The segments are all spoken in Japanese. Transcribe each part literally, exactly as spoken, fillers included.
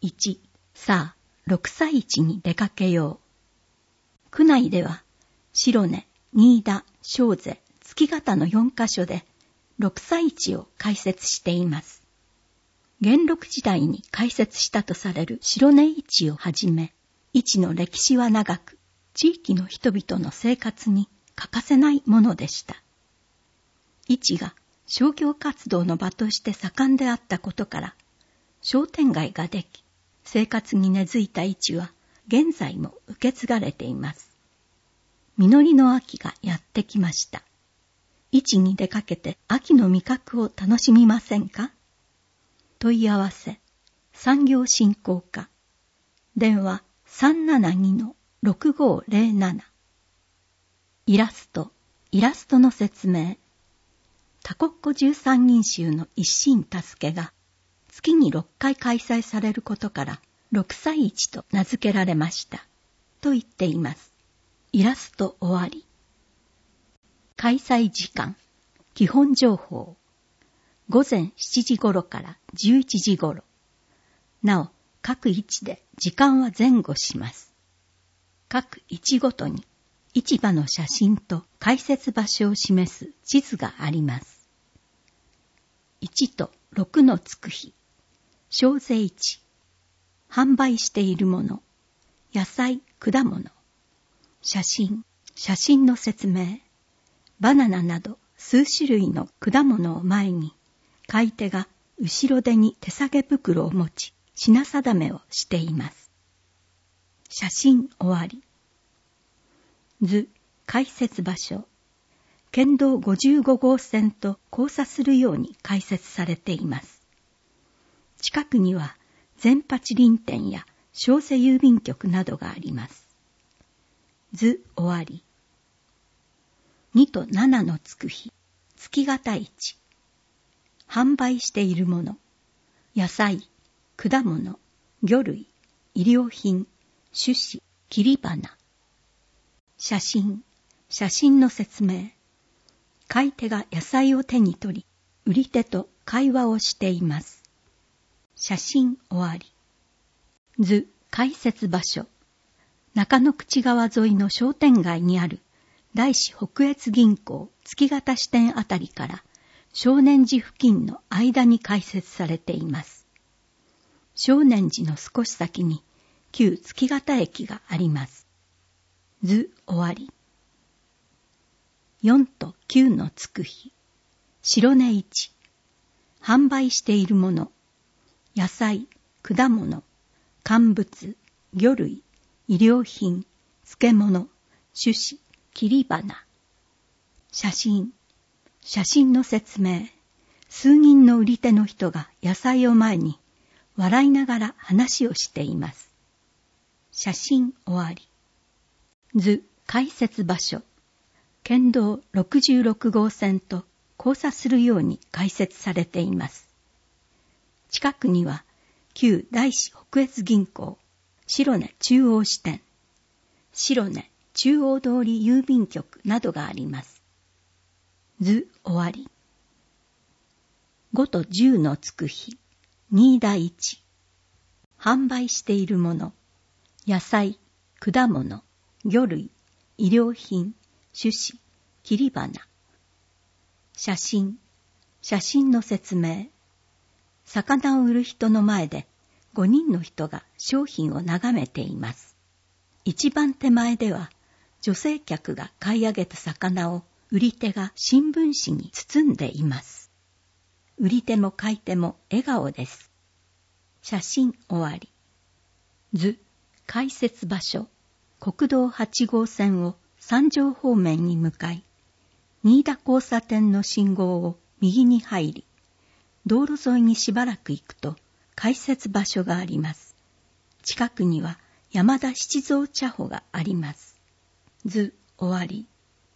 いち、さあ、六歳市に出かけよう。区内では、白根、新田、正瀬、月形のよんカ所で、六歳市を開設しています。元禄時代に開設したとされる白根市をはじめ、市の歴史は長く、地域の人々の生活に欠かせないものでした。市が商業活動の場として盛んであったことから、商店街ができ、生活に根付いた市は現在も受け継がれています。実りの秋がやってきました。市に出かけて秋の味覚を楽しみませんか？問い合わせ、産業振興課、電話 さんななにのろくごーぜろなな。イラスト、イラストの説明。タコッコ十三人衆の一心助けが月にろっかい開催されることから六歳市と名付けられました。と言っています。イラスト終わり。開催時間、基本情報。午前しちじ頃からじゅういちじ頃。なお、各市で時間は前後します。各市ごとに市場の写真と開設場所を示す地図があります。いちとろくのつく日、正税市。販売しているもの、野菜、果物。写真、写真の説明。バナナなど数種類の果物を前に、買い手が後ろ手に手提げ袋を持ち、品定めをしています。写真終わり。図、開設場所。県道ごじゅうごごうせんと交差するように開設されています。近くには全八輪店や小瀬郵便局などがあります。図終わり。にとななのつく日、月形市。販売しているもの、野菜、果物、魚類、衣料品、種子、切り花。写真、写真の説明。買い手が野菜を手に取り、売り手と会話をしています。写真終わり。図、開設場所。中野口川沿いの商店街にある大師北越銀行月形支店あたりから少年寺付近の間に開設されています。少年寺の少し先に旧月形駅があります。図終わり。よんときゅうのつく日、白根市。販売しているもの、野菜、果物、乾物、魚類、衣料品、漬物、種子、切り花。写真、写真の説明。数人の売り手の人が野菜を前に笑いながら話をしています。写真終わり。図、開設場所。県道ろくじゅうろくごうせんと交差するように開設されています。近くには旧大師北越銀行白根中央支店、白根中央通り郵便局などがあります。図終わり。ごとじゅうのつく日、新田市。販売しているもの、野菜、果物、魚類、衣料品、種子、切り花。写真、写真の説明。魚を売る人の前でごにんの人が商品を眺めています。一番手前では女性客が買い上げた魚を売り手が新聞紙に包んでいます。売り手も買い手も笑顔です。写真終わり。図、開設場所。国道はちごうせんを三条方面に向かい、新田交差点の信号を右に入り、道路沿いにしばらく行くと開設場所があります。近くには山田七蔵茶舗があります。図終わり。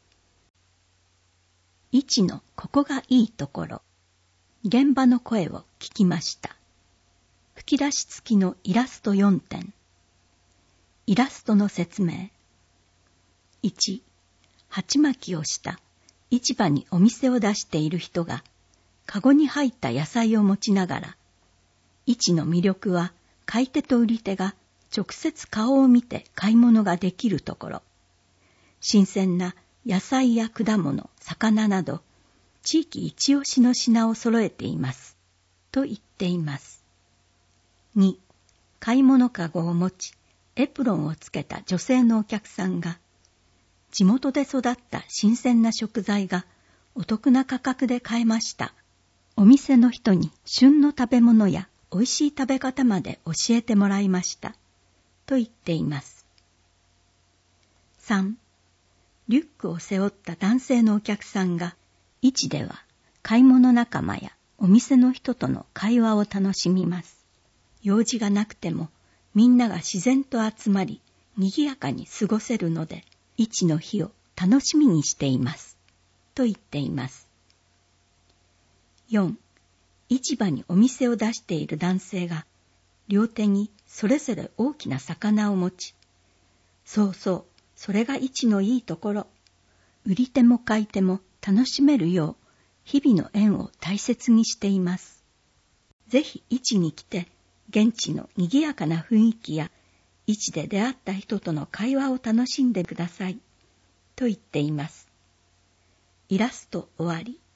市のここがいいところ。現場の声を聞きました。吹き出し付きのイラストよんてん。イラストの説明。いち、鉢巻きをした市場にお店を出している人が、かごに入った野菜を持ちながら、市の魅力は買い手と売り手が直接顔を見て買い物ができるところ、新鮮な野菜や果物、魚など、地域一押しの品を揃えています。と言っています。に、買い物かごを持ち、エプロンをつけた女性のお客さんが、地元で育った新鮮な食材がお得な価格で買えました。お店の人に旬の食べ物や美味しい食べ方まで教えてもらいました。と言っています。さん、リュックを背負った男性のお客さんが、市では買い物仲間やお店の人との会話を楽しみます。用事がなくてもみんなが自然と集まり、賑やかに過ごせるので、市の日を楽しみにしています。と言っています。よん、市場にお店を出している男性が、両手にそれぞれ大きな魚を持ち、そうそう、それが市のいいところ。売り手も買い手も楽しめるよう、日々の縁を大切にしています。ぜひ市に来て、現地の賑やかな雰囲気や、市で出会った人との会話を楽しんでください。と言っています。イラスト終わり。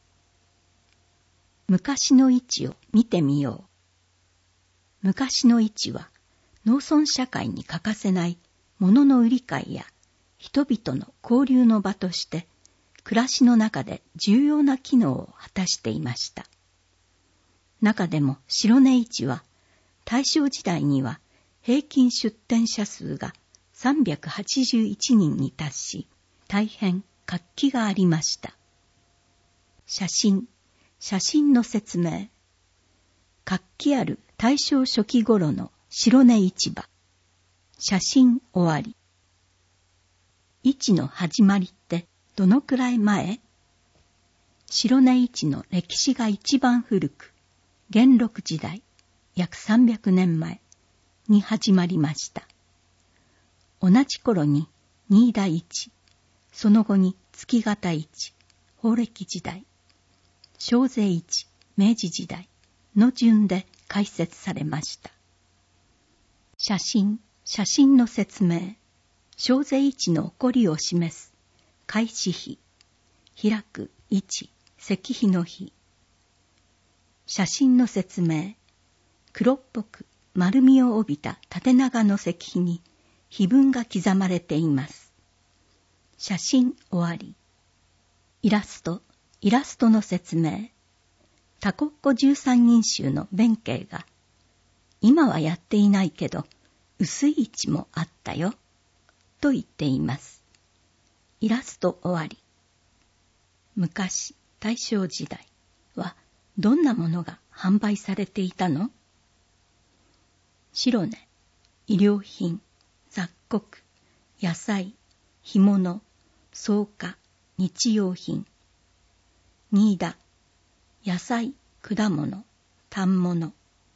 昔の市を見てみよう。昔の市は、農村社会に欠かせない物の売り買いや人々の交流の場として、暮らしの中で重要な機能を果たしていました。中でも白根市は、大正時代には平均出店者数がさんびゃくはちじゅういちにんに達し、大変活気がありました。写真、写真の説明。活気ある大正初期頃の白根市場。写真終わり。市の始まりってどのくらい前？白根市の歴史が一番古く、元禄時代、約さんびゃくねんまえに始まりました。同じ頃に新田市、その後に月形市、宝暦時代、正税市、明治時代の順で開設されました。写真、写真の説明。正税市の起こりを示す開始日、開く市、石碑の日。写真の説明。黒っぽく丸みを帯びた縦長の石碑に碑文が刻まれています。写真終わり。イラスト、イラストの説明。タコッコ十三人衆の弁慶が、今はやっていないけど、薄い市もあったよ、と言っています。イラスト終わり。昔、大正時代はどんなものが販売されていたの？白根、衣料品、雑穀、野菜、干物、草加、日用品。新田、野菜、果物、反物。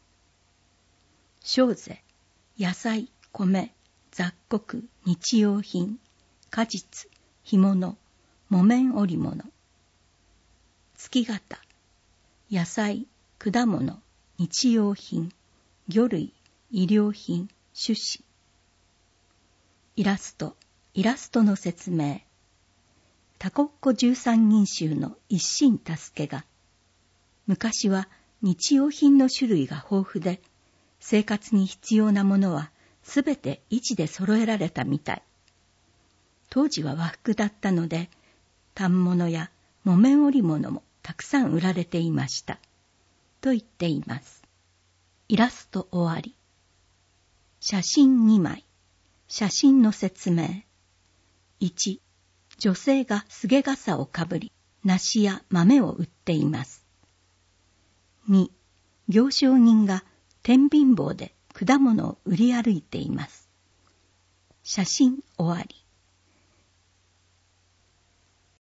正税、野菜、米、雑穀、日用品、果実、干物、木綿織物。月形、野菜、果物、日用品、魚類、衣料品、種子。イラスト、イラストの説明。タコッコ十三人衆の一心助けが、昔は日用品の種類が豊富で、生活に必要なものはすべて市で揃えられたみたい。当時は和服だったので、反物や木綿織物もたくさん売られていました。と言っています。イラスト終わり。写真にまい。写真の説明。いち、女性がすげ笠をかぶり、梨や豆を売っています。に、行商人が天秤棒で果物を売り歩いています。写真終わり。